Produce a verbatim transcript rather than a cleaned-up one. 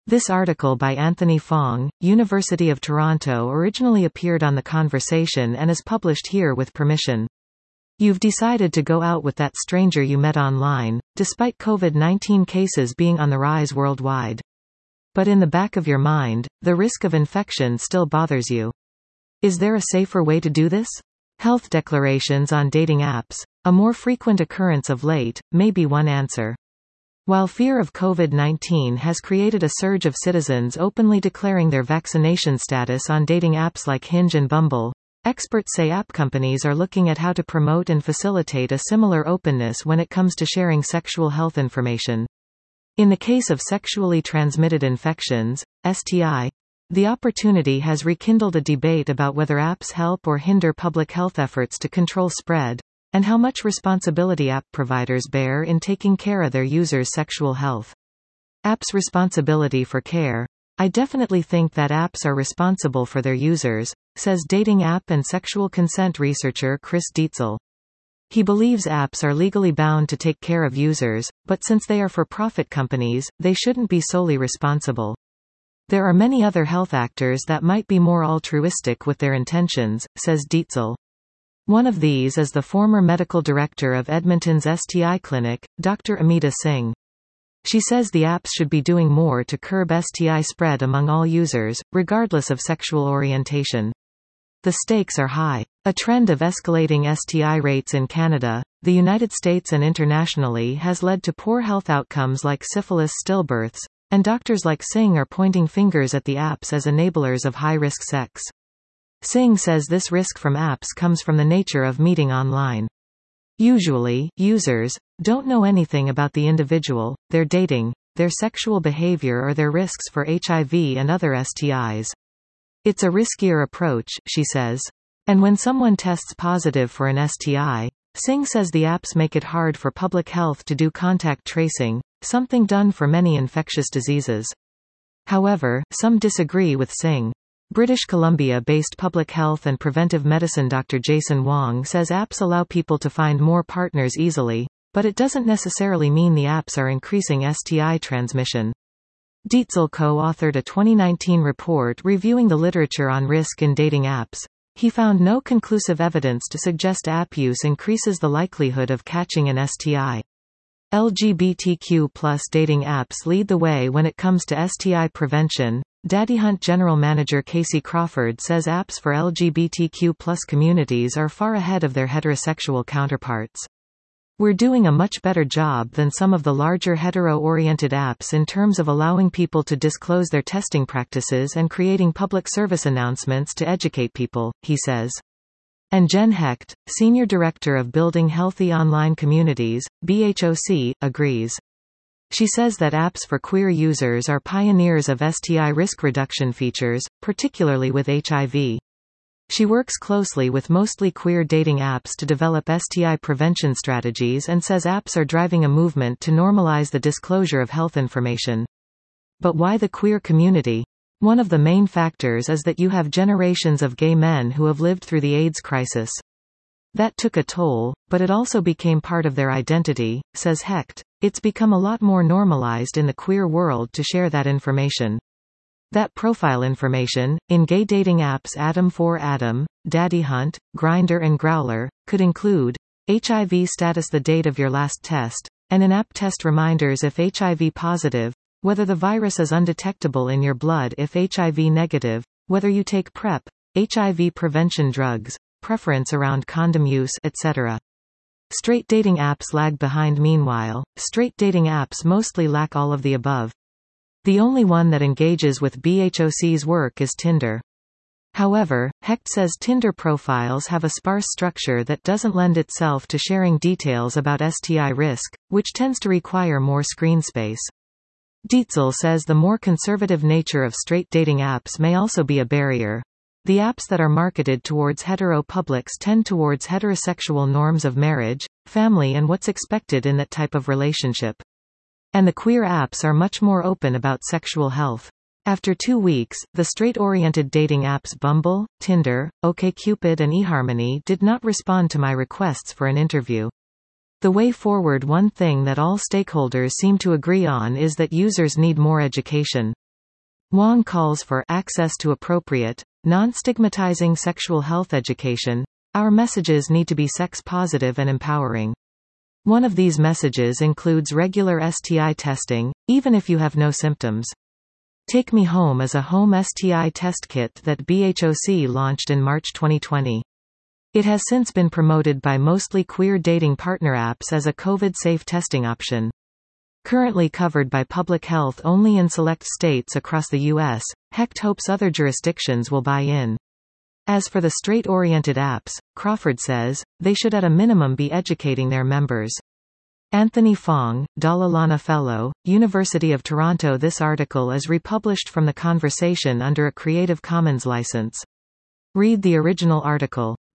This article by Anthony Fong, University of Toronto originally appeared on The Conversation and is published here with permission. You've decided to go out with that stranger you met online, despite COVID nineteen cases being on the rise worldwide. But in the back of your mind, the risk of infection still bothers you. Is there a safer way to do this? Health declarations on dating apps, a more frequent occurrence of late, may be one answer. While fear of COVID nineteen has created a surge of citizens openly declaring their vaccination status on dating apps like Hinge and Bumble, experts say app companies are looking at how to promote and facilitate a similar openness when it comes to sharing sexual health information. In the case of sexually transmitted infections, S T I, the opportunity has rekindled a debate about whether apps help or hinder public health efforts to control spread, and how much responsibility app providers bear in taking care of their users' sexual health. Apps' responsibility for care. I definitely think that apps are responsible for their users, says dating app and sexual consent researcher Chris Dietzel. He believes apps are legally bound to take care of users, but since they are for-profit companies, they shouldn't be solely responsible. There are many other health actors that might be more altruistic with their intentions, says Dietzel. One of these is the former medical director of Edmonton's S T I clinic, Doctor Amita Singh. She says the apps should be doing more to curb S T I spread among all users, regardless of sexual orientation. The stakes are high. A trend of escalating S T I rates in Canada, the United States and internationally has led to poor health outcomes like syphilis stillbirths, and doctors like Singh are pointing fingers at the apps as enablers of high-risk sex. Singh says this risk from apps comes from the nature of meeting online. Usually, users don't know anything about the individual, their dating, their sexual behavior or their risks for H I V and other S T Is. It's a riskier approach, she says. And when someone tests positive for an S T I, Singh says the apps make it hard for public health to do contact tracing, something done for many infectious diseases. However, some disagree with Singh. British Columbia-based public health and preventive medicine Doctor Jason Wong says apps allow people to find more partners easily, but it doesn't necessarily mean the apps are increasing S T I transmission. Dietzel co-authored a twenty nineteen report reviewing the literature on risk in dating apps. He found no conclusive evidence to suggest app use increases the likelihood of catching an S T I. L G B T Q plus dating apps lead the way when it comes to S T I prevention. DaddyHunt General Manager Casey Crawford says apps for L G B T Q plus communities are far ahead of their heterosexual counterparts. We're doing a much better job than some of the larger hetero-oriented apps in terms of allowing people to disclose their testing practices and creating public service announcements to educate people, he says. And Jen Hecht, Senior Director of Building Healthy Online Communities, B H O C, agrees. She says that apps for queer users are pioneers of S T I risk reduction features, particularly with H I V. She works closely with mostly queer dating apps to develop S T I prevention strategies and says apps are driving a movement to normalize the disclosure of health information. But why the queer community? One of the main factors is that you have generations of gay men who have lived through the AIDS crisis. That took a toll, but it also became part of their identity, says Hecht. It's become a lot more normalized in the queer world to share that information. That profile information, in gay dating apps Adam for Adam, DaddyHunt, Grindr and Growler, could include H I V status, the date of your last test, and in-app test reminders if H I V positive, whether the virus is undetectable in your blood if H I V negative, whether you take PrEP, H I V prevention drugs, preference around condom use, et cetera. Straight dating apps lag behind. Meanwhile, straight dating apps mostly lack all of the above. The only one that engages with B H O C's work is Tinder. However, Hecht says Tinder profiles have a sparse structure that doesn't lend itself to sharing details about S T I risk, which tends to require more screen space. Dietzel says the more conservative nature of straight dating apps may also be a barrier. The apps that are marketed towards hetero publics tend towards heterosexual norms of marriage, family and what's expected in that type of relationship. And the queer apps are much more open about sexual health. After two weeks, the straight-oriented dating apps Bumble, Tinder, OkCupid and eHarmony did not respond to my requests for an interview. The way forward. One thing that all stakeholders seem to agree on is that users need more education. Wong calls for access to appropriate, non-stigmatizing sexual health education. Our messages need to be sex-positive and empowering. One of these messages includes regular S T I testing, even if you have no symptoms. Take Me Home is a home S T I test kit that B H O C launched in March twenty twenty. It has since been promoted by mostly queer dating partner apps as a COVID-safe testing option. Currently covered by public health only in select states across the U S, Hecht hopes other jurisdictions will buy in. As for the straight-oriented apps, Crawford says, they should at a minimum be educating their members. Anthony Fong, Dalla Lana Fellow, University of Toronto. This article is republished from The Conversation under a Creative Commons license. Read the original article.